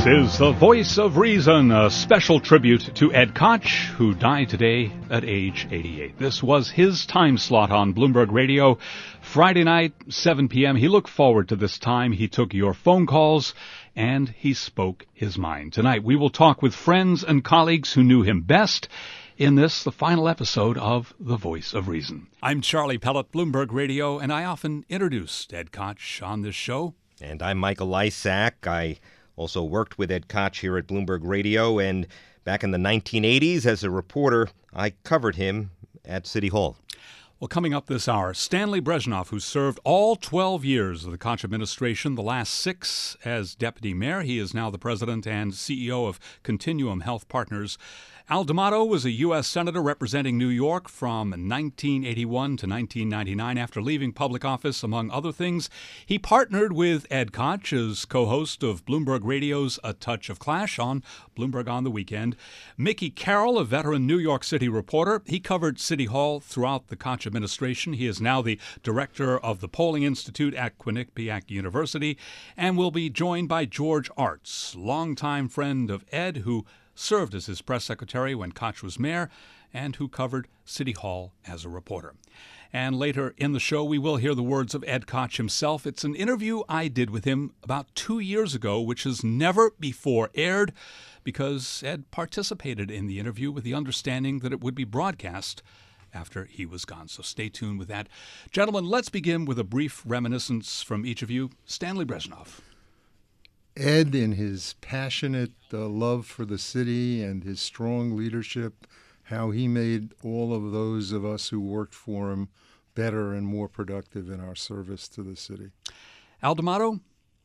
is the Voice of Reason, a special tribute to Ed Koch, who died today at age 88. This was his time slot on Bloomberg Radio, Friday night, 7 p.m. He looked forward to this time. He took your phone calls, and he spoke his mind. Tonight, we will talk with friends and colleagues who knew him best in this, the final episode of The Voice of Reason. I'm Charlie Pellet, Bloomberg Radio, and I often introduce Ed Koch on this show. And I'm Michael Lysak. I also worked with Ed Koch here at Bloomberg Radio, and back in the 1980s as a reporter, I covered him at City Hall. Well, coming up this hour, Stanley Brezhnev, who served all 12 years of the Koch administration, the last 6 as deputy mayor. He is now the president and CEO of Continuum Health Partners. Al D'Amato was a U.S. Senator representing New York from 1981 to 1999. After leaving public office, among other things, he partnered with Ed Koch as co-host of Bloomberg Radio's A Touch of Clash on Bloomberg on the Weekend. Mickey Carroll, a veteran New York City reporter, he covered City Hall throughout the Koch administration. He is now the director of the Polling Institute at Quinnipiac University and will be joined by George Artz, longtime friend of Ed, who served as his press secretary when Koch was mayor, and who covered City Hall as a reporter. And later in the show, we will hear the words of Ed Koch himself. It's an interview I did with him about 2 years ago, which has never before aired, because Ed participated in the interview with the understanding that it would be broadcast after he was gone. So stay tuned with that. Gentlemen, let's begin with a brief reminiscence from each of you. Stanley Brezhnev. Ed, in his passionate love for the city and his strong leadership, how he made all of those of us who worked for him better and more productive in our service to the city. Al D'Amato?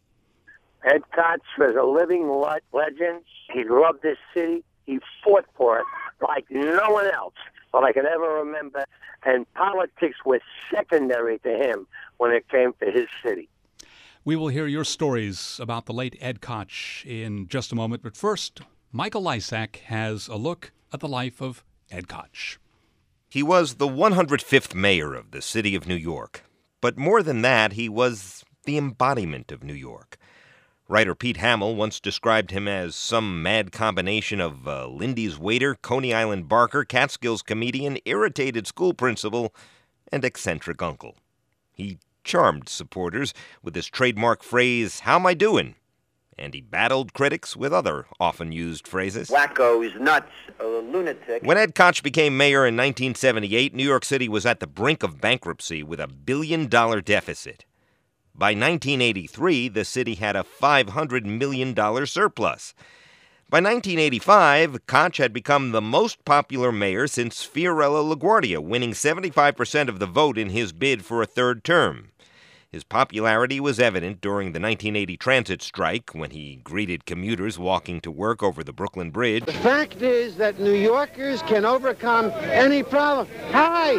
Ed Koch was a living legend. He loved this city. He fought for it like no one else that I can ever remember. And politics was secondary to him when it came to his city. We will hear your stories about the late Ed Koch in just a moment. But first, Michael Lysak has a look at the life of Ed Koch. He was the 105th mayor of the city of New York. But more than that, he was the embodiment of New York. Writer Pete Hamill once described him as some mad combination of Lindy's waiter, Coney Island barker, Catskills comedian, irritated school principal, and eccentric uncle. He charmed supporters with his trademark phrase, "How am I doing?" And he battled critics with other often used phrases. Wackos, nuts, a lunatic. When Ed Koch became mayor in 1978, New York City was at the brink of bankruptcy with a $1 billion deficit. By 1983, the city had a $500 million surplus. By 1985, Koch had become the most popular mayor since Fiorello LaGuardia, winning 75% of the vote in his bid for a third term. His popularity was evident during the 1980 transit strike when he greeted commuters walking to work over the Brooklyn Bridge. The fact is that New Yorkers can overcome any problem. Hi!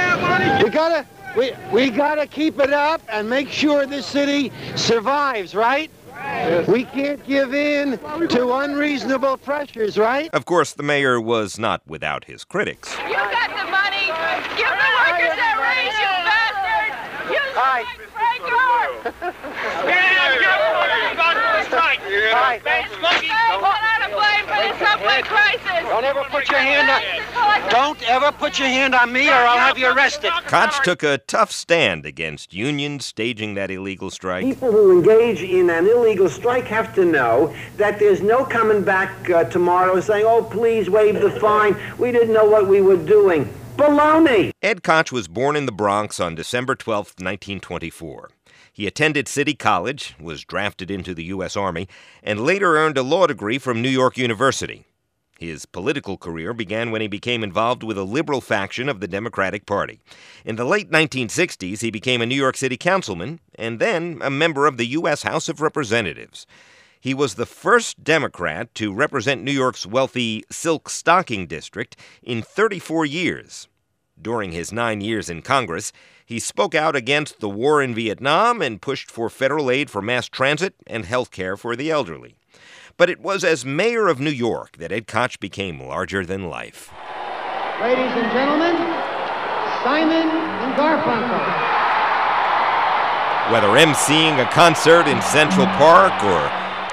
We gotta keep it up and make sure this city survives, right? We can't give in to unreasonable pressures, right? Of course, the mayor was not without his critics. You got the money. Give the workers that raise, you bastard. You break your... Hi. Hold on to blame for the subway crisis. Don't ever put your hand on... Don't ever put your hand on me or I'll have you arrested. Koch took a tough stand against unions staging that illegal strike. People who engage in an illegal strike have to know that there's no coming back tomorrow saying, oh, please waive the fine. We didn't know what we were doing. Baloney! Ed Koch was born in the Bronx on December 12, 1924. He attended City College, was drafted into the U.S. Army, and later earned a law degree from New York University. His political career began when he became involved with a liberal faction of the Democratic Party. In the late 1960s, he became a New York City councilman and then a member of the U.S. House of Representatives. He was the first Democrat to represent New York's wealthy Silk Stocking District in 34 years. During his 9 years in Congress, he spoke out against the war in Vietnam and pushed for federal aid for mass transit and health care for the elderly. But it was as mayor of New York that Ed Koch became larger than life. Ladies and gentlemen, Simon and Garfunkel. Whether emceeing a concert in Central Park or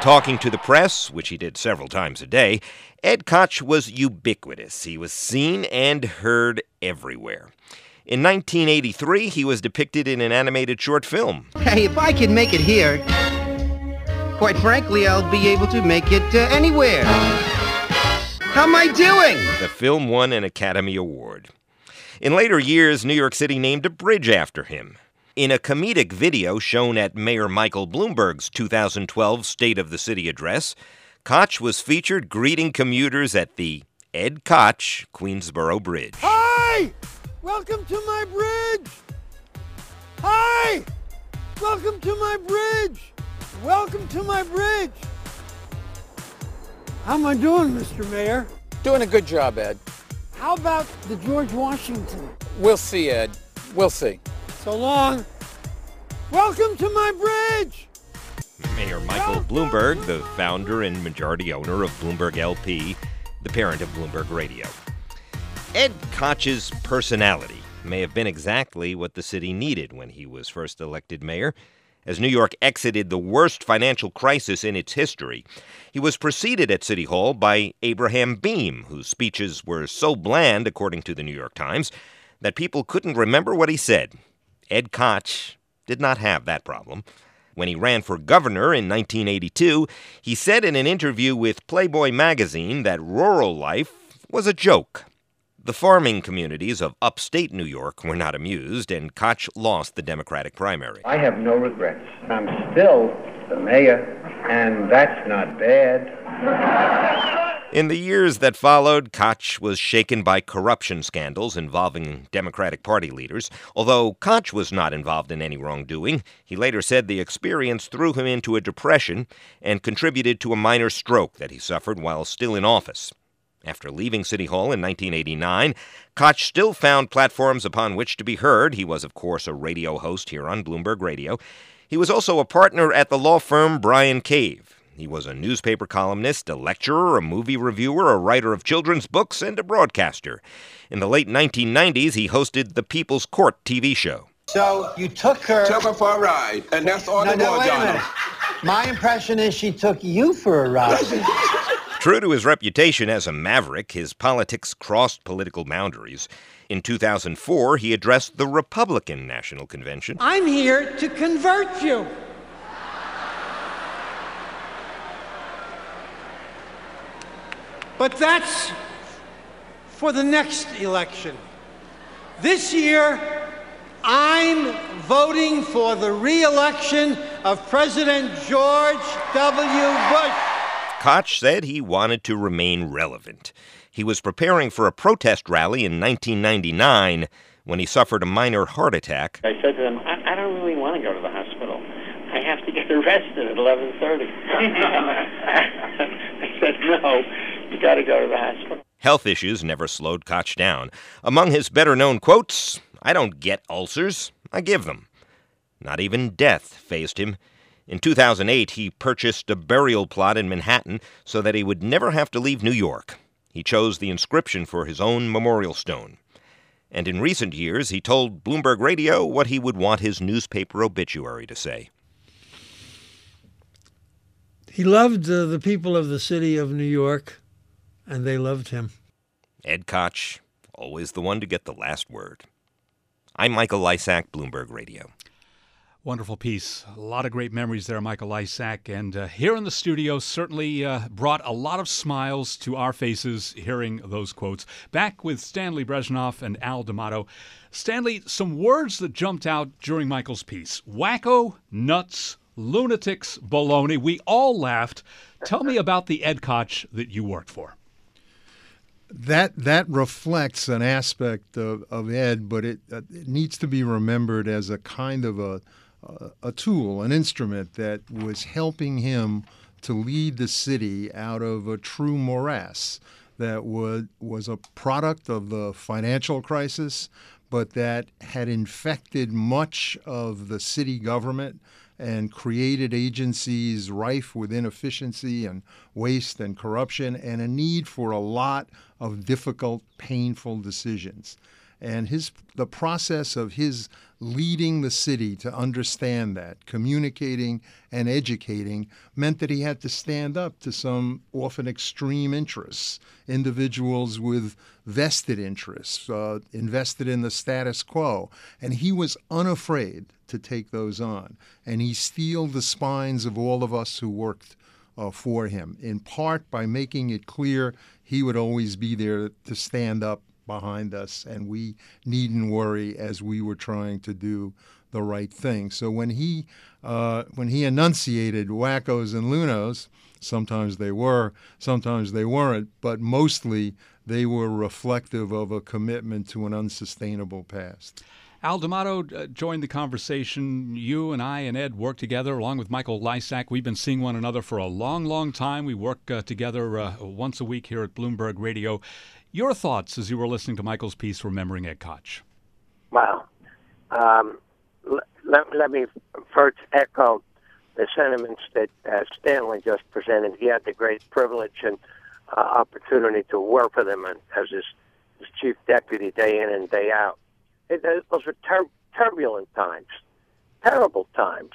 Talking to the press, which he did several times a day, Ed Koch was ubiquitous. He was seen and heard everywhere. In 1983, he was depicted in an animated short film. Hey, if I can make it here, quite frankly, I'll be able to make it anywhere. How am I doing? The film won an Academy Award. In later years, New York City named a bridge after him. In a comedic video shown at Mayor Michael Bloomberg's 2012 State of the City address, Koch was featured greeting commuters at the Ed Koch Queensboro Bridge. Hi! Welcome to my bridge! Hi! Welcome to my bridge! Welcome to my bridge! How am I doing, Mr. Mayor? Doing a good job, Ed. How about the George Washington? We'll see, Ed. We'll see. So long. Welcome to my bridge! Mayor Michael Bloomberg, the founder and majority owner of Bloomberg LP, the parent of Bloomberg Radio. Ed Koch's personality may have been exactly what the city needed when he was first elected mayor. As New York exited the worst financial crisis in its history, he was preceded at City Hall by Abraham Beame, whose speeches were so bland, according to the New York Times, that people couldn't remember what he said. Ed Koch did not have that problem. When he ran for governor in 1982, he said in an interview with Playboy magazine that rural life was a joke. The farming communities of upstate New York were not amused, and Koch lost the Democratic primary. I have no regrets. I'm still the mayor, and that's not bad. In the years that followed, Koch was shaken by corruption scandals involving Democratic Party leaders. Although Koch was not involved in any wrongdoing, he later said the experience threw him into a depression and contributed to a minor stroke that he suffered while still in office. After leaving City Hall in 1989, Koch still found platforms upon which to be heard. He was, of course, a radio host here on Bloomberg Radio. He was also a partner at the law firm Bryan Cave. He was a newspaper columnist, a lecturer, a movie reviewer, a writer of children's books, and a broadcaster. In the late 1990s, he hosted the People's Court TV show. So you took her... Took her for a ride, and that's all it was, wait a minute. My impression is she took you for a ride. True to his reputation as a maverick, his politics crossed political boundaries. In 2004, he addressed the Republican National Convention. I'm here to convert you. But that's for the next election. This year, I'm voting for the re-election of President George W. Bush. Koch said he wanted to remain relevant. He was preparing for a protest rally in 1999 when he suffered a minor heart attack. I said to him, I don't really want to go to the hospital. I have to get arrested at 11:30. I said, no, you got to go to the hospital. Health issues never slowed Koch down. Among his better-known quotes, "I don't get ulcers, I give them." Not even death fazed him. In 2008, he purchased a burial plot in Manhattan so that he would never have to leave New York. He chose the inscription for his own memorial stone. And in recent years, he told Bloomberg Radio what he would want his newspaper obituary to say. He loved the people of the city of New York, and they loved him. Ed Koch, always the one to get the last word. I'm Michael Lysack, Bloomberg Radio. Wonderful piece. A lot of great memories there, Michael Lysack. And here in the studio certainly brought a lot of smiles to our faces hearing those quotes. Back with Stanley Brezhnev and Al D'Amato. Stanley, some words that jumped out during Michael's piece. Wacko, nuts, lunatics, baloney. We all laughed. Tell me about the Ed Koch that you worked for. That reflects an aspect of Ed, but it needs to be remembered as a kind of a tool, an instrument that was helping him to lead the city out of a true morass that was a product of the financial crisis, but that had infected much of the city government and created agencies rife with inefficiency and waste and corruption and a need for a lot of difficult, painful decisions. And the process of his leading the city to understand that, communicating and educating, meant that he had to stand up to some often extreme interests, individuals with vested interests, invested in the status quo. And he was unafraid to take those on. And he steeled the spines of all of us who worked for him, in part by making it clear he would always be there to stand up behind us, and we needn't worry as we were trying to do the right thing. So when he enunciated wackos and lunos, sometimes they were, sometimes they weren't, but mostly they were reflective of a commitment to an unsustainable past. Al D'Amato joined the conversation. You and I and Ed work together along with Michael Lysack. We've been seeing one another for a long, long time. We work together once a week here at Bloomberg Radio. Your thoughts as you were listening to Michael's piece, Remembering Ed Koch? Wow. Let me first echo the sentiments that Stanley just presented. He had the great privilege and opportunity to work with him as his chief deputy day in and day out. Those were turbulent times, terrible times.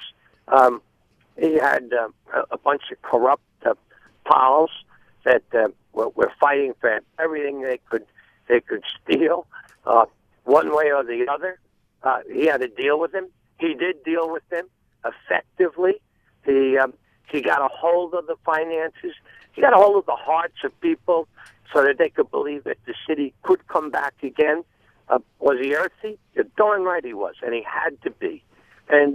He had a bunch of corrupt pals that were fighting for everything they could steal, one way or the other. He had to deal with them. He did deal with them effectively. He got a hold of the finances. He got a hold of the hearts of people so that they could believe that the city could come back again. Was he earthy? You're darn right he was, and he had to be. And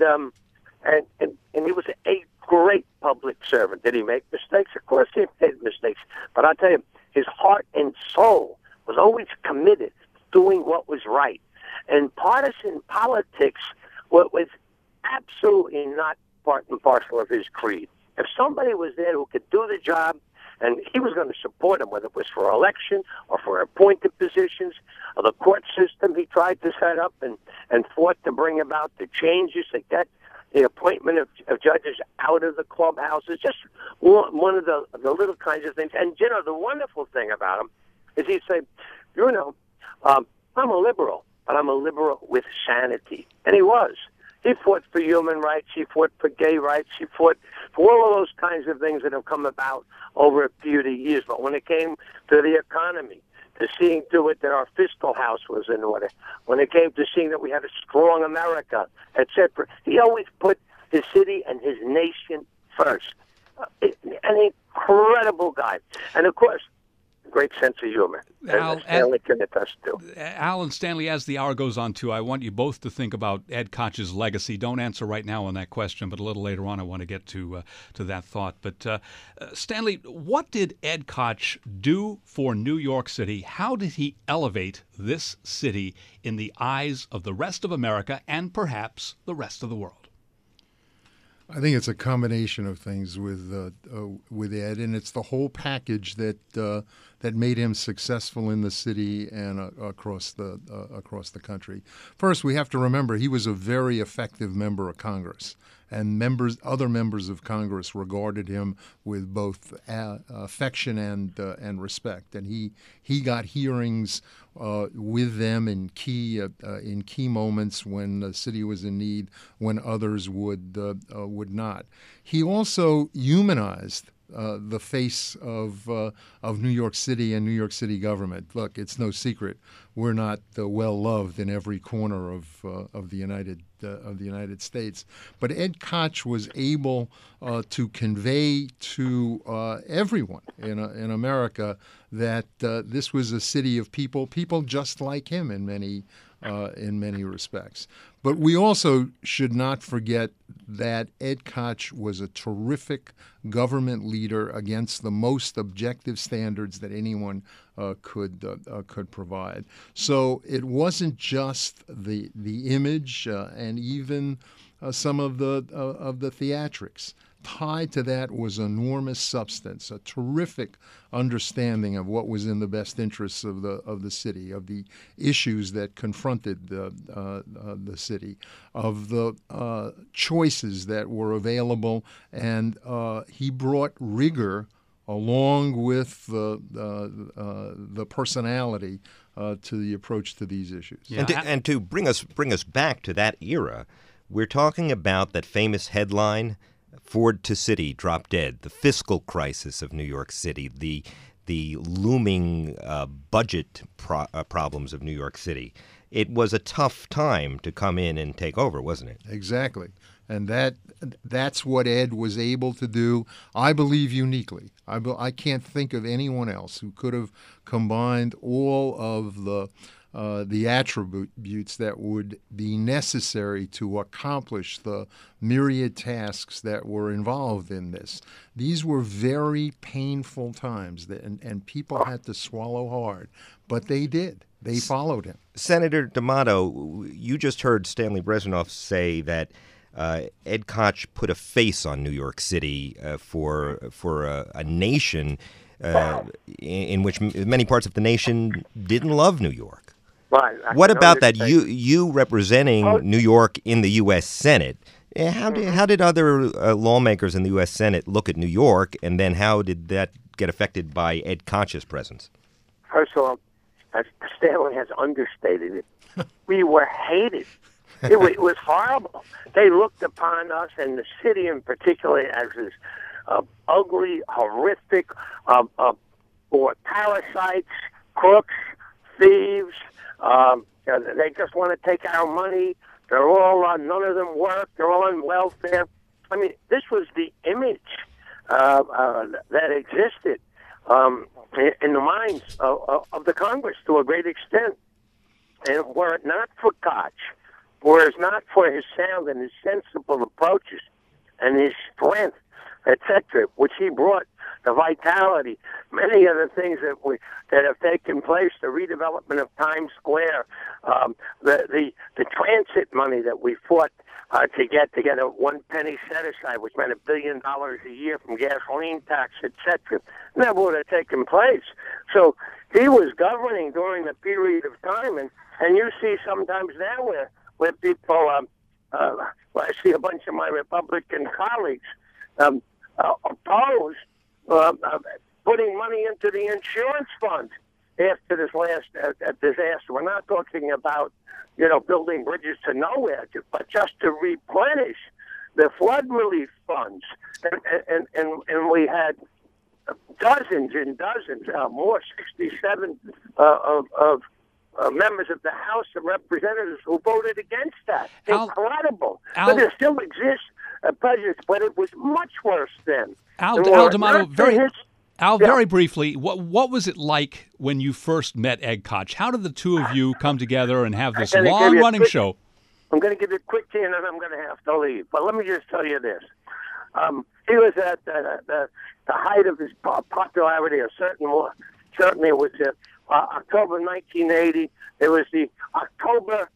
he was a great public servant. Did he make mistakes? Of course he made mistakes. But I'll tell you, his heart and soul was always committed to doing what was right. And partisan politics was absolutely not part and parcel of his creed. If somebody was there who could do the job, and he was going to support him, whether it was for election or for appointed positions, or the court system he tried to set up and fought to bring about the changes that get the appointment of judges out of the clubhouses, just one of the little kinds of things. And, you know, the wonderful thing about him is he'd say, you know, I'm a liberal, but I'm a liberal with sanity. And he was. He fought for human rights. He fought for gay rights. He fought for all of those kinds of things that have come about over a few years. But when it came to the economy, to seeing to it that our fiscal house was in order, when it came to seeing that we had a strong America, etc., he always put his city and his nation first. An incredible guy. And, of course, great sense of humor. Stanley can attest to. Al and Stanley, as the hour goes on, too, I want you both to think about Ed Koch's legacy. Don't answer right now on that question, but a little later on I want to get to that thought. But, Stanley, what did Ed Koch do for New York City? How did he elevate this city in the eyes of the rest of America and perhaps the rest of the world? I think it's a combination of things with Ed, and it's the whole package that made him successful in the city and across the country. First, we have to remember he was a very effective member of Congress, and other members of Congress regarded him with both affection and respect. And he got hearings with them in key moments when the city was in need, when others would not. He also humanized the face of New York City and New York City government. Look, it's no secret we're not well loved in every corner of the United States, but Ed Koch was able to convey to everyone in America that this was a city of people just like him in many respects. But we also should not forget that Ed Koch was a terrific government leader against the most objective standards that anyone could provide. So it wasn't just the image and even some of the theatrics. Tied to that was enormous substance, a terrific understanding of what was in the best interests of the city, of the issues that confronted the city, of the choices that were available, and he brought rigor along with the personality to the approach to these issues. Yeah. And to bring us back to that era, we're talking about that famous headline, Ford to City, drop dead, the fiscal crisis of New York City, the looming budget problems of New York City. It was a tough time to come in and take over, wasn't it? Exactly. And that's what Ed was able to do, I believe, uniquely. I can't think of anyone else who could have combined all of the attributes that would be necessary to accomplish the myriad tasks that were involved in this. These were very painful times, and people had to swallow hard, but they did. They followed him. Senator D'Amato, you just heard Stanley Brezhnev say that Ed Koch put a face on New York City for a nation in which many parts of the nation didn't love New York. Right. What about that? You representing New York in the U.S. Senate, how did other lawmakers in the U.S. Senate look at New York, and then how did that get affected by Ed Koch's presence? First of all, Stanley has understated it. We were hated. It was horrible. They looked upon us, and the city in particular, as this ugly, horrific, or parasites, crooks, thieves. They just want to take our money. They're all none of them work. They're all on welfare. I mean, this was the image that existed in the minds of the Congress to a great extent. And were it not for Koch, were it not for his sound and his sensible approaches and his strength, etc., which he brought, the vitality, many of the things that have taken place, the redevelopment of Times Square, the transit money that we fought to get a 1 penny set aside, which meant $1 billion a year from gasoline tax, etc. Never would have taken place. So he was governing during the period of time, and you see sometimes now where people, I see a bunch of my Republican colleagues oppose putting money into the insurance fund after this last disaster. We're not talking about, building bridges to nowhere, but just to replenish the flood relief funds. And we had dozens and dozens, more, 67 of members of the House of Representatives who voted against that. Incredible. But there still exists a prejudice, but it was much worse then. Al D'Amato, very briefly, what was it like when you first met Ed Koch? How did the two of you come together and have this long-running show? I'm going to give you a quick key, and then I'm going to have to leave. But let me just tell you this. He was at the height of his popularity, or certainly it was October 1980. It was the October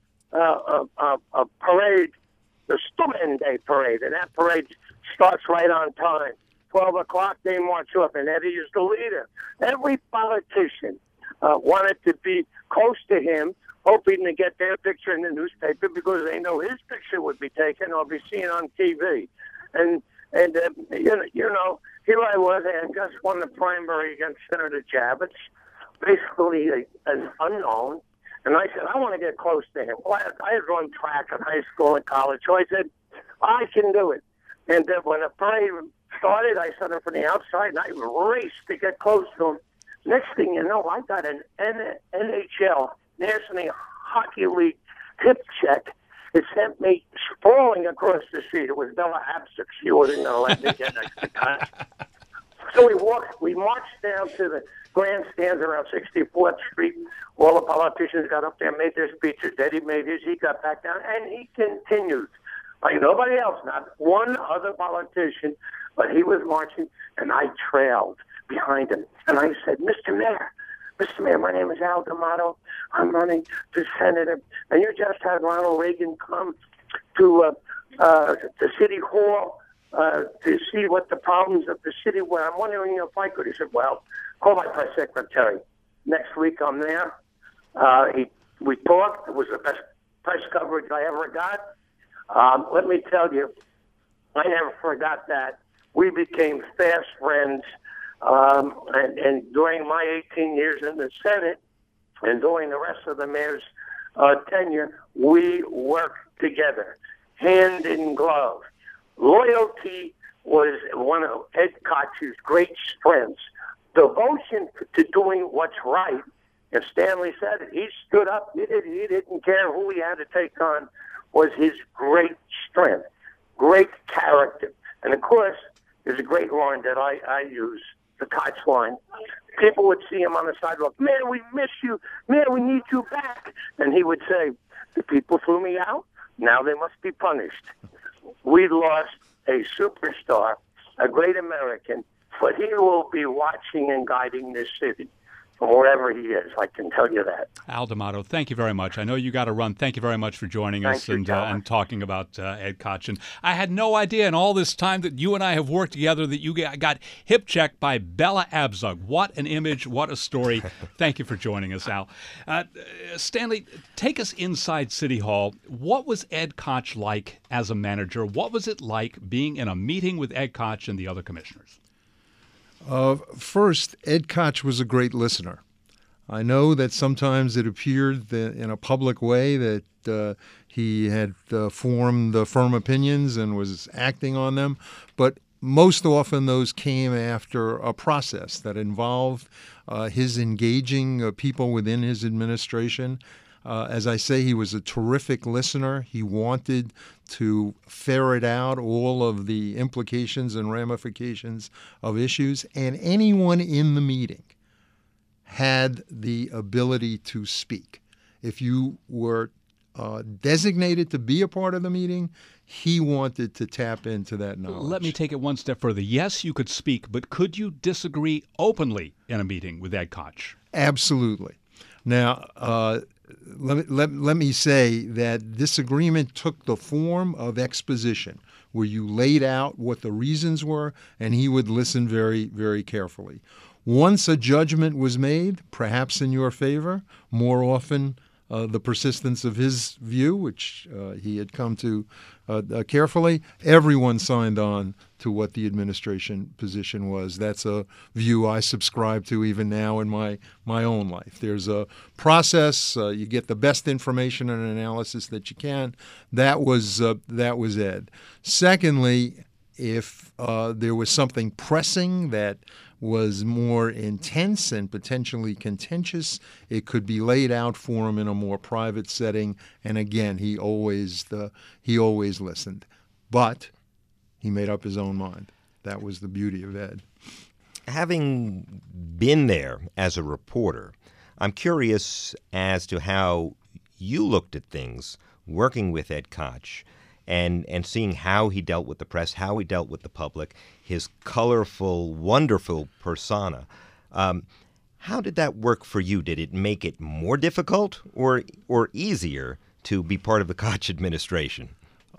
parade, the Sturmende parade, and that parade starts right on time. 12 o'clock, they march off, and Eddie is the leader. Every politician wanted to be close to him, hoping to get their picture in the newspaper because they know his picture would be taken or be seen on TV. And here I was, I had just won the primary against Senator Javits, basically an unknown. And I said, I want to get close to him. Well, I had run track in high school and college, so I said, I can do it. And then when the parade started, I stood up from the outside, and I raced to get close to him. Next thing you know, I got an NHL, National Hockey League tip check. It sent me sprawling across the street. It was Bella Absik. She wasn't going to let me get next to Koch. So we marched down to the grandstands around 64th Street. All the politicians got up there, made their speeches. Eddie made his. He got back down, and he continued. Like nobody else, not one other politician, but he was marching, and I trailed behind him. And I said, Mr. Mayor, my name is Al D'Amato. I'm running for senator, and you just had Ronald Reagan come to City Hall to see what the problems of the city were. I'm wondering if I could. He said, well, call my press secretary. Next week I'm there. We talked. It was the best press coverage I ever got. Let me tell you, I never forgot that. We became fast friends, and during my 18 years in the Senate, And during the rest of the mayor's tenure, we worked together, hand in glove. Loyalty was one of Ed Koch's great strengths. Devotion to doing what's right. If Stanley said it, he stood up. He didn't care who he had to take on. Was his great strength, great character. And of course, there's a great line that I use, the Koch line. People would see him on the sidewalk. Man, we miss you. Man, we need you back. And he would say, the people threw me out. Now they must be punished. We lost a superstar, a great American, but he will be watching and guiding this city from wherever he is. I can tell you that. Al D'Amato, thank you very much. I know you got to run. Thank you very much for joining us and talking about Ed Koch. And I had no idea in all this time that you and I have worked together that you got hip checked by Bella Abzug. What an image. What a story. Thank you for joining us, Al. Stanley, take us inside City Hall. What was Ed Koch like as a manager? What was it like being in a meeting with Ed Koch and the other commissioners? First, Ed Koch was a great listener. I know that sometimes it appeared that in a public way that he had formed firm opinions and was acting on them, but most often those came after a process that involved his engaging people within his administration. As I say, he was a terrific listener. He wanted to ferret out all of the implications and ramifications of issues, and anyone in the meeting had the ability to speak. If you were designated to be a part of the meeting, he wanted to tap into that knowledge. Let me take it one step further. Yes, you could speak, but could you disagree openly in a meeting with Ed Koch? Absolutely. Now, let me say that this agreement took the form of exposition, where you laid out what the reasons were, and he would listen very, very carefully. Once a judgment was made, perhaps in your favor, more often the persistence of his view, which he had come to carefully, everyone signed on to what the administration position was. That's a view I subscribe to even now in my own life. There's a process. You get the best information and analysis that you can. That was Ed. Secondly, if there was something pressing that was more intense and potentially contentious, it could be laid out for him in a more private setting. And again, he always listened, but he made up his own mind. That was the beauty of Ed. Having been there as a reporter, I'm curious as to how you looked at things working with Ed Koch and seeing how he dealt with the press, how he dealt with the public, his colorful, wonderful persona. How did that work for you? Did it make it more difficult or easier to be part of the Koch administration?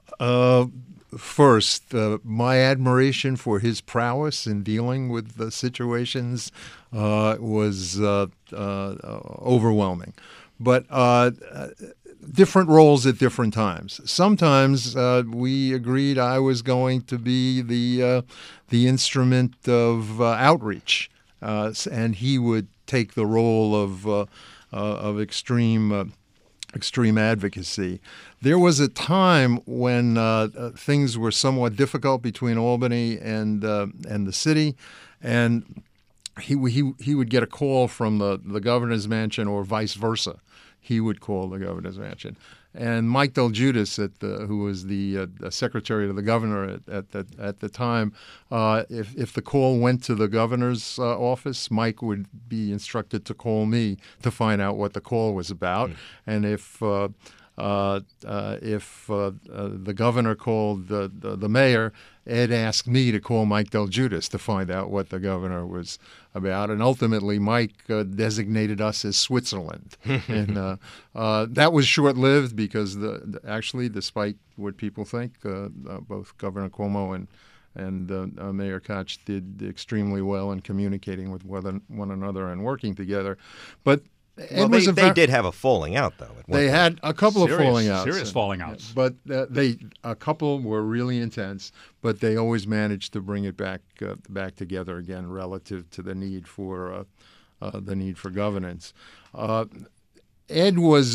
First, my admiration for his prowess in dealing with the situations was overwhelming. But different roles at different times. Sometimes we agreed I was going to be the instrument of outreach, and he would take the role of extreme advocacy. There was a time when things were somewhat difficult between Albany and the city, and he would get a call from the governor's mansion or vice versa. He would call the governor's mansion. And Mike DelGiudice, who was the secretary to the governor at the time, if the call went to the governor's office, Mike would be instructed to call me to find out what the call was about. And if the governor called the mayor, Ed asked me to call Mike DelGiudice to find out what the governor was about. And ultimately, Mike designated us as Switzerland. And that was short-lived because, actually, despite what people think, both Governor Cuomo and Mayor Koch did extremely well in communicating with one another and working together. But they did have a falling out, though. They had a couple of falling outs. Serious falling outs. But a couple were really intense, but they always managed to bring it back together again relative to the need for the need for governance. Ed was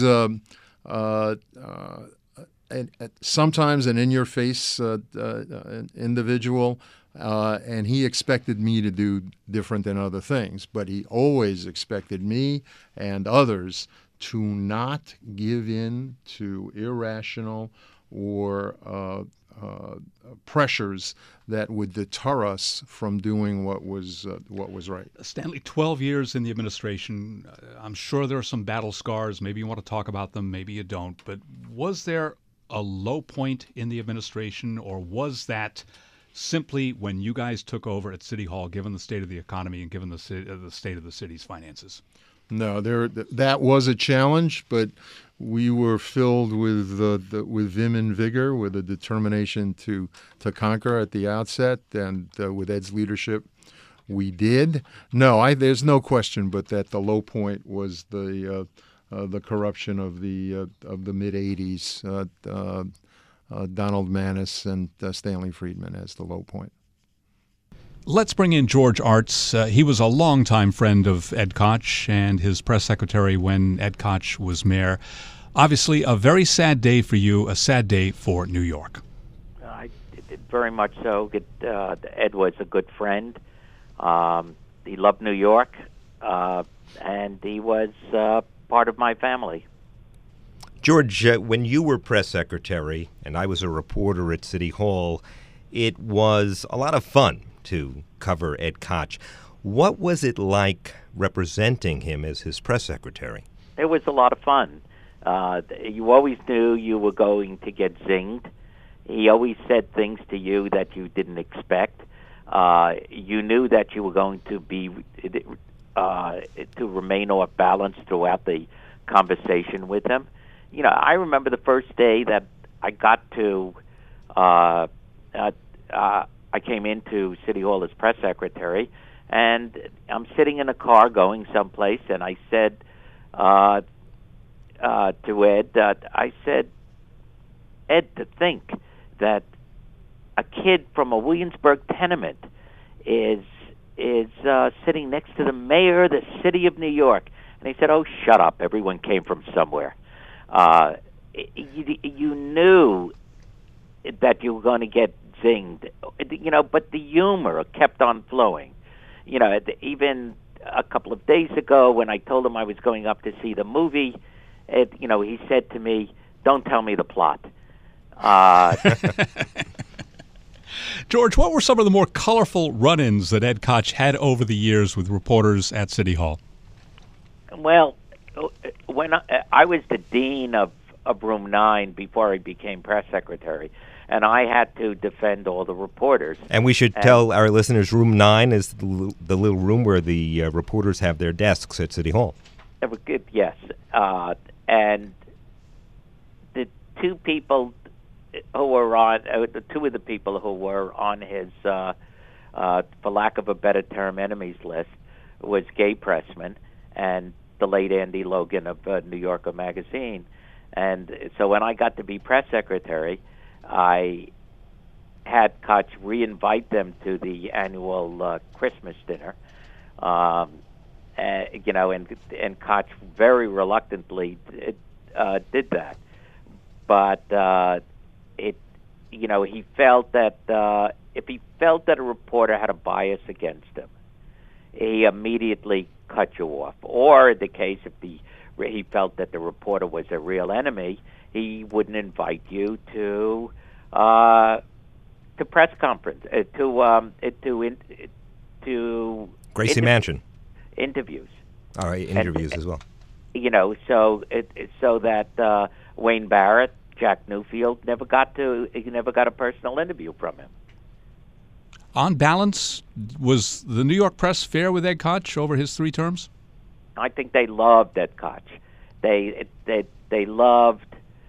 sometimes an in-your-face individual, and he expected me to do different than other things, but he always expected me and others to not give in to irrational or pressures that would deter us from doing what was right. Stanley, 12 years in the administration. I'm sure there are some battle scars. Maybe you want to talk about them, maybe you don't. But was there a low point in the administration, or was that simply when you guys took over at City Hall, given the state of the economy and given the state of the city's finances? No, that was a challenge, but we were filled with vim and vigor, with a determination to conquer at the outset, and with Ed's leadership, we did. No, there's no question, but that the low point was the corruption of the mid '80s. Donald Maness and Stanley Friedman as the low point. Let's bring in George Artz. He was a longtime friend of Ed Koch and his press secretary when Ed Koch was mayor. Obviously, a very sad day for you, a sad day for New York. Very much so. Ed was a good friend. He loved New York, and he was part of my family. George, when you were press secretary and I was a reporter at City Hall, it was a lot of fun to cover Ed Koch. What was it like representing him as his press secretary? It was a lot of fun. You always knew you were going to get zinged. He always said things to you that you didn't expect. You knew that you were going to be to remain off balance throughout the conversation with him. You know, I remember the first day that I got to, I came into City Hall as press secretary, and I'm sitting in a car going someplace, and I said to Ed, I said, Ed, to think that a kid from a Williamsburg tenement is sitting next to the mayor of the city of New York. And he said, oh, shut up. Everyone came from somewhere. You knew that you were going to get zinged, you know, but the humor kept on flowing. You know, even a couple of days ago when I told him I was going up to see the movie, he said to me, don't tell me the plot. George, what were some of the more colorful run-ins that Ed Koch had over the years with reporters at City Hall? Well, when I was the dean of Room 9 before I became press secretary, and I had to defend all the reporters. And we should tell our listeners, Room 9 is the little room where the reporters have their desks at City Hall. Yes. And the two people who were on, two of the people who were on his, for lack of a better term, enemies list was Gay Pressman and the late Andy Logan of New Yorker magazine. And so when I got to be press secretary, I had Koch re-invite them to the annual Christmas dinner, and Koch very reluctantly did that. But he felt that if he felt that a reporter had a bias against him, he immediately cut you off. Or in the case if he felt that the reporter was a real enemy, he wouldn't invite you to press conference to Gracie Mansion interviews. All right, interviews as well. So that Wayne Barrett, Jack Newfield never got a personal interview from him. On balance, was the New York press fair with Ed Koch over his 3 terms? I think they loved Ed Koch. They loved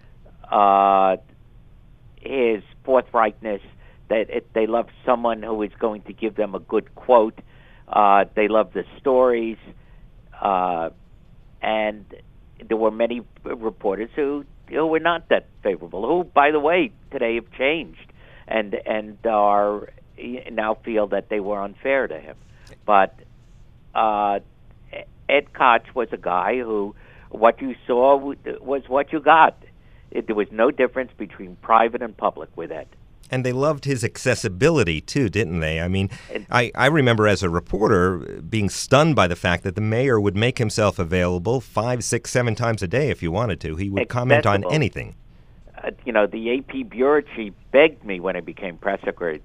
his forthrightness. They loved someone who was going to give them a good quote. They loved the stories, and there were many reporters who were not that favorable. Who, by the way, today have changed and are now feel that they were unfair to him. But Ed Koch was a guy who, what you saw was what you got. There was no difference between private and public with Ed. And they loved his accessibility, too, didn't they? I mean, I remember as a reporter being stunned by the fact that the mayor would make himself available 5, 6, 7 times a day if you wanted to. He would comment on anything. The AP bureau chief begged me when I became press secretary,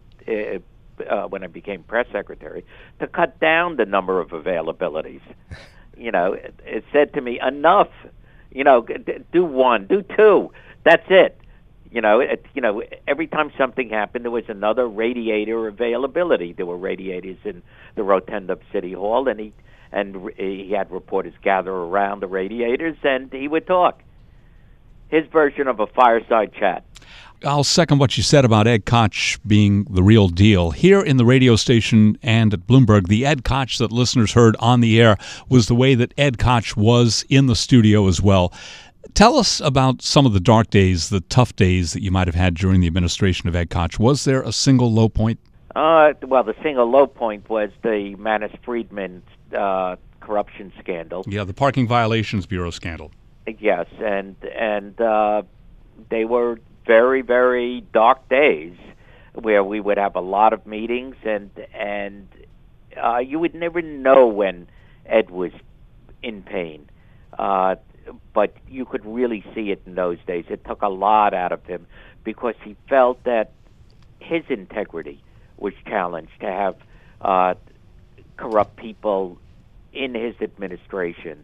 to cut down the number of availabilities. It said to me, enough. Do 1, do 2. That's it. Every time something happened, there was another radiator availability. There were radiators in the rotunda of City Hall, and he had reporters gather around the radiators, and he would talk. His version of a fireside chat. I'll second what you said about Ed Koch being the real deal. Here in the radio station and at Bloomberg, the Ed Koch that listeners heard on the air was the way that Ed Koch was in the studio as well. Tell us about some of the dark days, the tough days that you might have had during the administration of Ed Koch. Was there a single low point? Well, the single low point was the Maness-Friedman corruption scandal. Yeah, the Parking Violations Bureau scandal. Yes, and they were very, very dark days where we would have a lot of meetings, and you would never know when Ed was in pain. But you could really see it in those days. It took a lot out of him because he felt that his integrity was challenged to have corrupt people in his administration.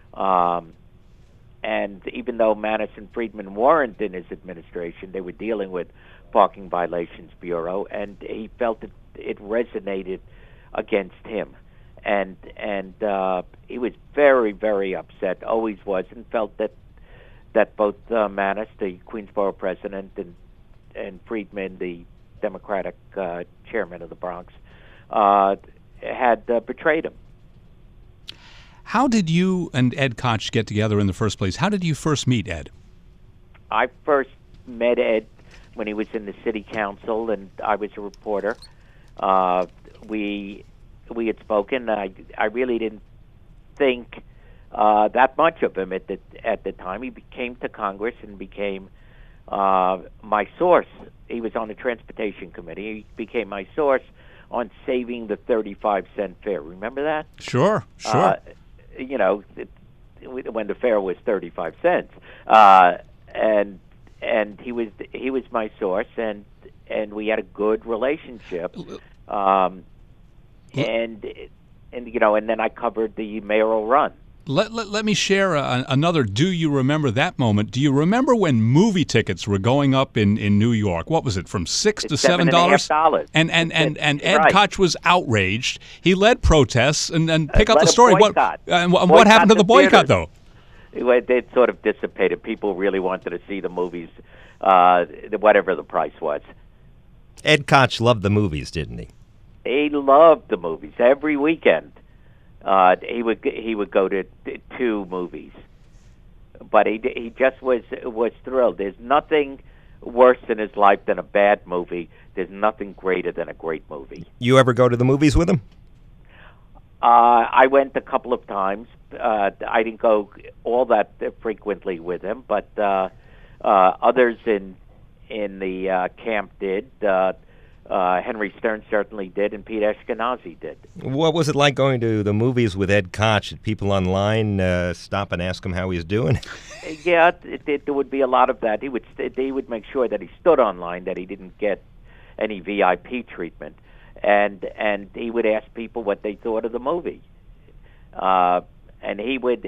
And even though Maness and Friedman weren't in his administration, they were dealing with Parking Violations Bureau, and he felt that it resonated against him. And he was very, very upset, always was, and felt that both Maness, the Queensboro president, and Friedman, the Democratic chairman of the Bronx, had betrayed him. How did you and Ed Koch get together in the first place? How did you first meet Ed? I first met Ed when he was in the city council, and I was a reporter. We had spoken. I really didn't think that much of him at the time. He came to Congress and became my source. He was on the Transportation Committee. He became my source on saving the 35-cent fare. Remember that? Sure. When the fare was 35 cents, and he was my source, and we had a good relationship. And then I covered the mayoral run. Let me share another. Do you remember that moment? Do you remember when movie tickets were going up in New York? What was it, from $6 to $7? And Ed right. Koch was outraged. He led protests and pick up the story. What happened to the boycott, though? It sort of dissipated. People really wanted to see the movies, whatever the price was. Ed Koch loved the movies, didn't he? He loved the movies every weekend. He would go to 2 movies, but he just was thrilled. There's nothing worse in his life than a bad movie. There's nothing greater than a great movie. You ever go to the movies with him? I went a couple of times. I didn't go all that frequently with him, but others in the camp did. Henry Stern certainly did, and Pete Ashkenazi did. What was it like going to the movies with Ed Koch? Did people online stop and ask him how he's doing? Yeah, there would be a lot of that. They would make sure that he stood online, that he didn't get any VIP treatment, and he would ask people what they thought of the movie. And he would,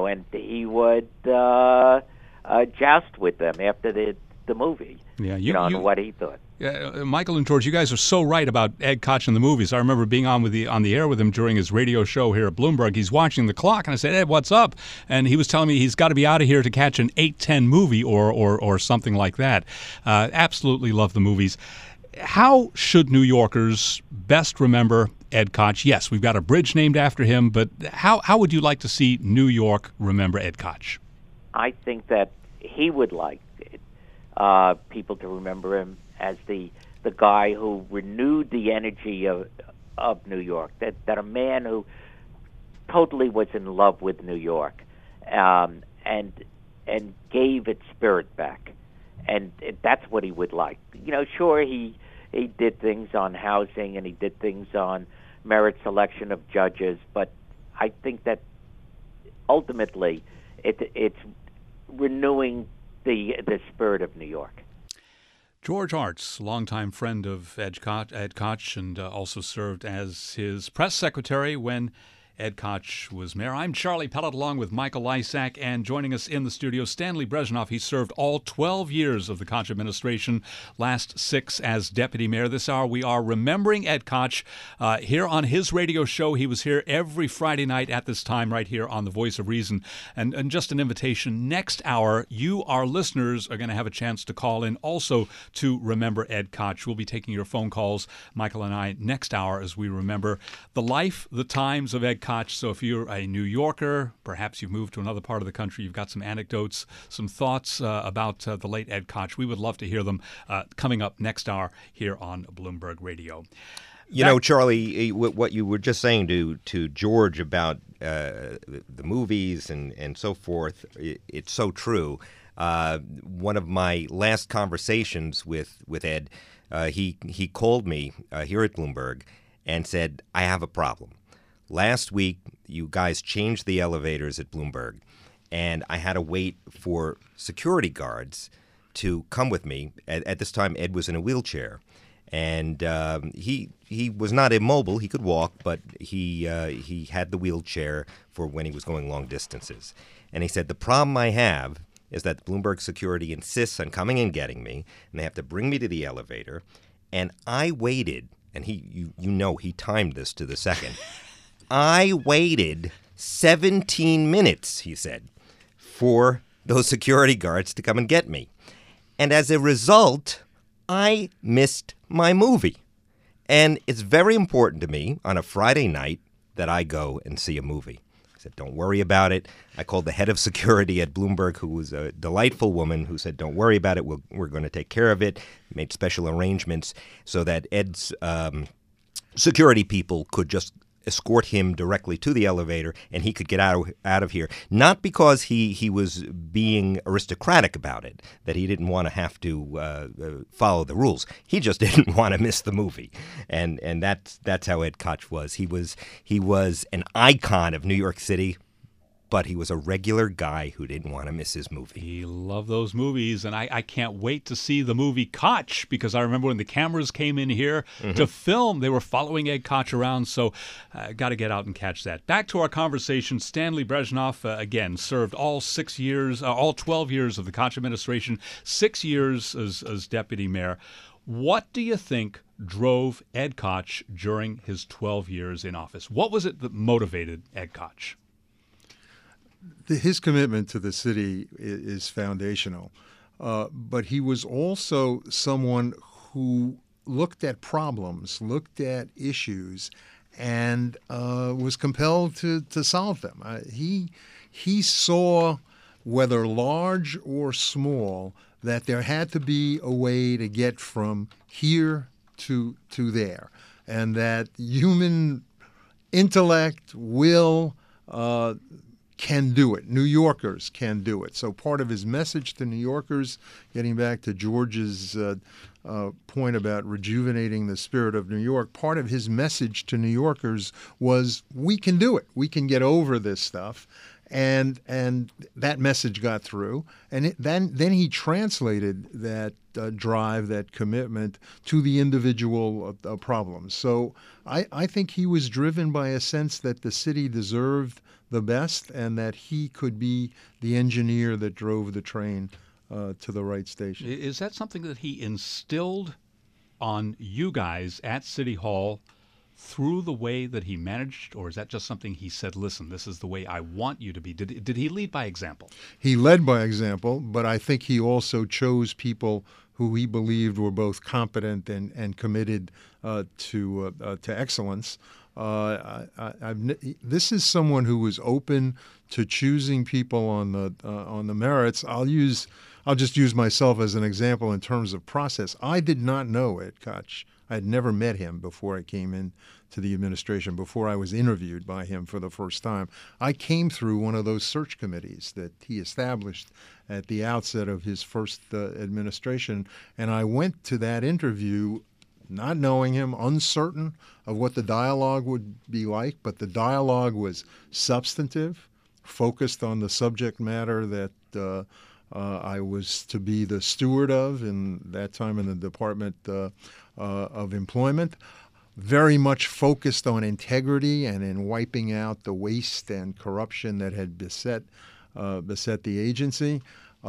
joust with them after the movie. Yeah, on what he thought. Michael and George, you guys are so right about Ed Koch and the movies. I remember being on the air with him during his radio show here at Bloomberg. He's watching the clock, and I said, "Ed, what's up?" And he was telling me he's got to be out of here to catch an 8:10 movie or something like that. Absolutely love the movies. How should New Yorkers best remember Ed Koch? Yes, we've got a bridge named after him, but how would you like to see New York remember Ed Koch? I think that he would like people to remember him as the guy who renewed the energy of New York, that a man who totally was in love with New York, and gave its spirit back, and that's what he would like. Sure, he did things on housing and he did things on merit selection of judges, but I think that ultimately it's renewing the spirit of New York. George Artz, longtime friend of Ed Koch, and also served as his press secretary when Ed Koch was mayor. I'm Charlie Pellet, along with Michael Lysak, and joining us in the studio, Stanley Brezhnev. He served all 12 years of the Koch administration, last 6 as deputy mayor. This hour, we are remembering Ed Koch here on his radio show. He was here every Friday night at this time, right here on The Voice of Reason. And just an invitation, next hour, you, our listeners, are going to have a chance to call in also to remember Ed Koch. We'll be taking your phone calls, Michael and I, next hour as we remember the life, the times of Ed Koch. So if you're a New Yorker, perhaps you've moved to another part of the country, you've got some anecdotes, some thoughts about the late Ed Koch, we would love to hear them coming up next hour here on Bloomberg Radio. Charlie, what you were just saying to George about the movies and so forth, it's so true. One of my last conversations with Ed, he called me here at Bloomberg and said, I have a problem. Last week, you guys changed the elevators at Bloomberg, and I had to wait for security guards to come with me. At this time, Ed was in a wheelchair, and he was not immobile. He could walk, but he had the wheelchair for when he was going long distances. And he said, the problem I have is that Bloomberg security insists on coming and getting me, and they have to bring me to the elevator. And I waited, and he timed this to the second. I waited 17 minutes, he said, for those security guards to come and get me. And as a result, I missed my movie. And it's very important to me on a Friday night that I go and see a movie. I said, don't worry about it. I called the head of security at Bloomberg, who was a delightful woman, who said, don't worry about it. We're going to take care of it. Made special arrangements so that Ed's security people could just escort him directly to the elevator, and he could get out of here. Not because he was being aristocratic about it, that he didn't want to have to follow the rules. He just didn't want to miss the movie, and that's how Ed Koch was. He was an icon of New York City, but he was a regular guy who didn't want to miss his movie. He loved those movies, and I can't wait to see the movie Koch, because I remember when the cameras came in here to film, they were following Ed Koch around, so got to get out and catch that. Back to our conversation, Stanley Brezhnev, again, served all 12 years of the Koch administration, 6 years as deputy mayor. What do you think drove Ed Koch during his 12 years in office? What was it that motivated Ed Koch? His commitment to the city is foundational, but he was also someone who looked at problems, looked at issues, and was compelled to solve them. He saw, whether large or small, that there had to be a way to get from here to there, and that human intellect, will, can do it. New Yorkers can do it. So part of his message to New Yorkers, getting back to George's point about rejuvenating the spirit of New York, part of his message to New Yorkers was, we can do it. We can get over this stuff. And that message got through. And then he translated that drive, that commitment, to the individual problems. So I think he was driven by a sense that the city deserved the best, and that he could be the engineer that drove the train to the right station. Is that something that he instilled on you guys at City Hall through the way that he managed, or is that just something he said, listen, this is the way I want you to be? Did he lead by example? He led by example, but I think he also chose people who he believed were both competent and committed to excellence. This is someone who was open to choosing people on the merits. I'll just use myself as an example in terms of process. I did not know Ed Koch. I had never met him before I came in to the administration, before I was interviewed by him for the first time. I came through one of those search committees that he established at the outset of his first administration, and I went to that interview not knowing him, uncertain of what the dialogue would be like, but the dialogue was substantive, focused on the subject matter that I was to be the steward of in that time in the Department of Employment, very much focused on integrity and in wiping out the waste and corruption that had beset the agency.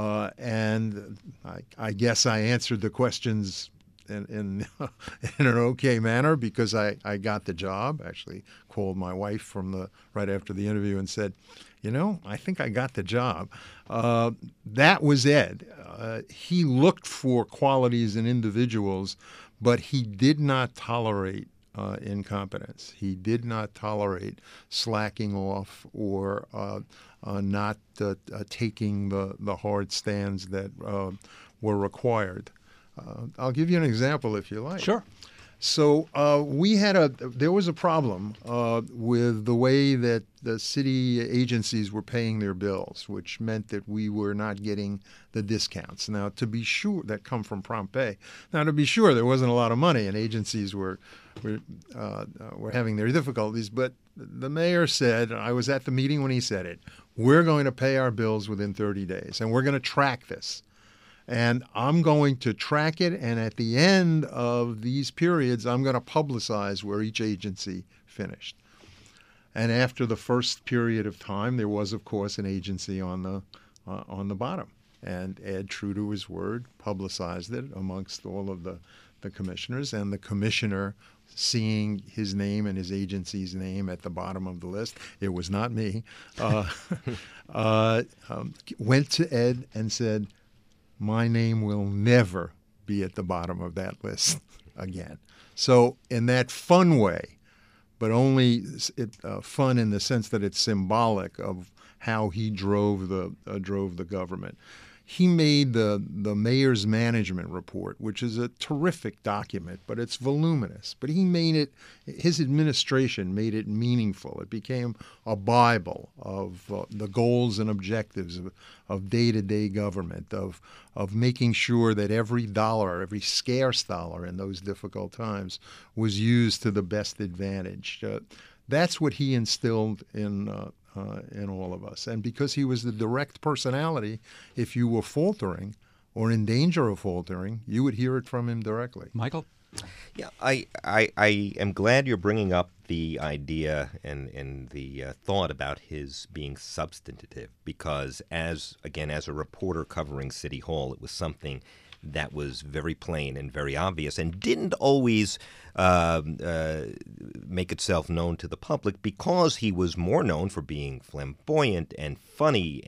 And I guess I answered the questions in an okay manner because I got the job. Actually called my wife right after the interview and said, I think I got the job. That was Ed. He looked for qualities in individuals, but he did not tolerate incompetence. He did not tolerate slacking off or not taking the hard stands that were required. I'll give you an example if you like. Sure. So there was a problem with the way that the city agencies were paying their bills, which meant that we were not getting the discounts. Now, to be sure, that come from prompt pay. Now, to be sure, there wasn't a lot of money, and agencies were having their difficulties. But the mayor said, I was at the meeting when he said it, we're going to pay our bills within 30 days, and we're going to track this. And I'm going to track it, and at the end of these periods, I'm going to publicize where each agency finished. And after the first period of time, there was, of course, an agency on the bottom. And Ed, true to his word, publicized it amongst all of the commissioners. And the commissioner, seeing his name and his agency's name at the bottom of the list, it was not me, went to Ed and said, my name will never be at the bottom of that list again. So in that fun way, but only fun in the sense that it's symbolic of how he drove the government. He made the mayor's management report, which is a terrific document, but it's voluminous. But his administration made it meaningful. It became a Bible of the goals and objectives of day-to-day government, of making sure that every dollar, every scarce dollar in those difficult times was used to the best advantage. That's what he instilled in all of us. And because he was the direct personality, if you were faltering or in danger of faltering, you would hear it from him directly. Michael? Yeah, I am glad you're bringing up the idea and the thought about his being substantive, because as a reporter covering City Hall, it was something that was very plain and very obvious and didn't always make itself known to the public, because he was more known for being flamboyant and funny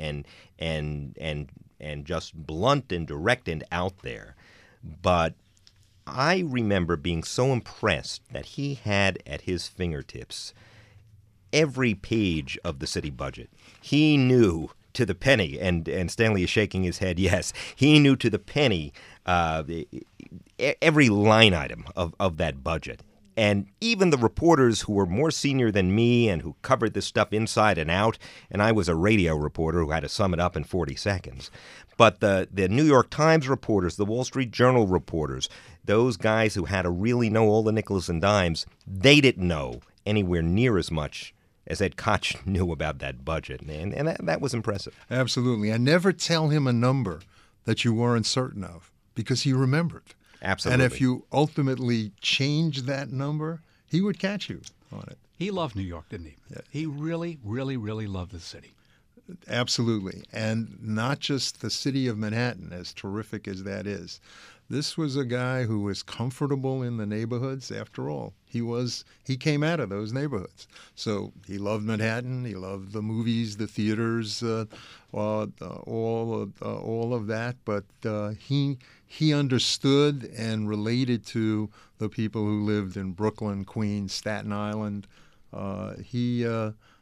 and just blunt and direct and out there. But I remember being so impressed that he had at his fingertips every page of the city budget. He knew to the penny, and Stanley is shaking his head, yes. He knew to the penny every line item of that budget. And even the reporters who were more senior than me and who covered this stuff inside and out, and I was a radio reporter who had to sum it up in 40 seconds. But the New York Times reporters, the Wall Street Journal reporters, those guys who had to really know all the nickels and dimes, they didn't know anywhere near as much as Ed Koch knew about that budget. And that was impressive. Absolutely. And never tell him a number that you weren't certain of, because he remembered. Absolutely. And if you ultimately changed that number, he would catch you on it. He loved New York, didn't he? Yeah. He really, really, really loved the city. Absolutely. And not just the city of Manhattan, as terrific as that is. This was a guy who was comfortable in the neighborhoods. After all, he came out of those neighborhoods. So he loved Manhattan. He loved the movies, the theaters, all of that. But he understood and related to the people who lived in Brooklyn, Queens, Staten Island. He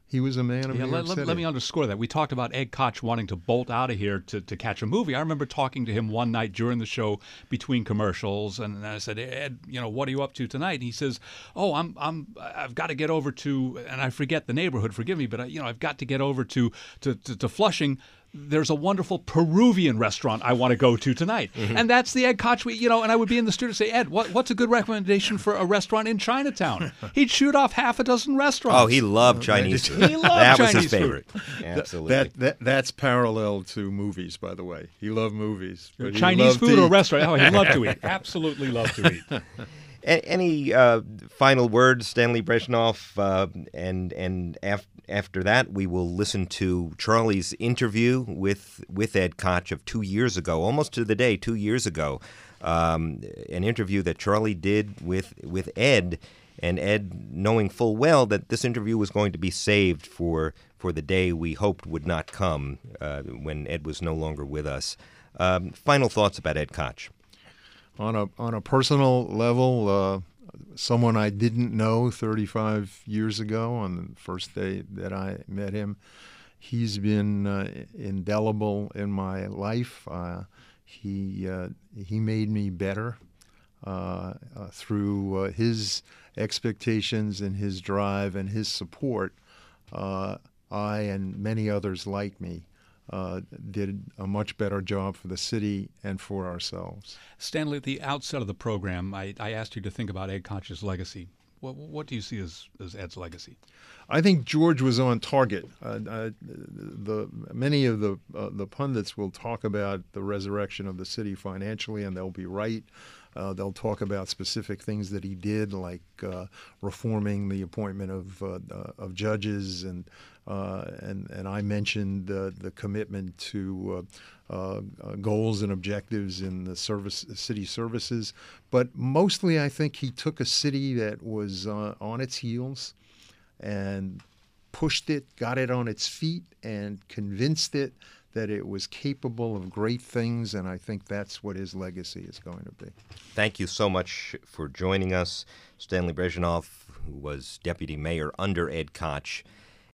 He was a man of New York City. Let me underscore that. We talked about Ed Koch wanting to bolt out of here to catch a movie. I remember talking to him one night during the show between commercials, and I said, Ed, what are you up to tonight? And he says, oh, I've got to get over to, and I forget the neighborhood, forgive me, but I've got to get over to Flushing. There's a wonderful Peruvian restaurant I want to go to tonight. Mm-hmm. And that's the Ed Koch, and I would be in the studio and say, Ed, what's a good recommendation for a restaurant in Chinatown? He'd shoot off half a dozen restaurants. Oh, he loved Chinese food. He loved that Chinese was his favorite. Food. Absolutely. That's parallel to movies, by the way. He loved movies. But Chinese food or restaurant? Oh, he loved to eat. Absolutely loved to eat. Any final words, Stanley Brezhnev? And after that, we will listen to Charlie's interview with Ed Koch of 2 years ago, almost to the day, 2 years ago. An interview that Charlie did with Ed, and Ed knowing full well that this interview was going to be saved for the day we hoped would not come when Ed was no longer with us. Final thoughts about Ed Koch. On a personal level, someone I didn't know 35 years ago on the first day that I met him, he's been indelible in my life. He made me better through his expectations and his drive and his support. I and many others like me did a much better job for the city and for ourselves. Stanley, at the outset of the program, I asked you to think about Ed Koch's legacy. What do you see as Ed's legacy? I think George was on target. Many of the pundits will talk about the resurrection of the city financially, and they'll be right. They'll talk about specific things that he did, like reforming the appointment of judges, and I mentioned the commitment to goals and objectives in the city services. But mostly, I think he took a city that was on its heels and pushed it, got it on its feet, and convinced it that it was capable of great things, and I think that's what his legacy is going to be. Thank you so much for joining us. Stanley Brezhnev, who was deputy mayor under Ed Koch.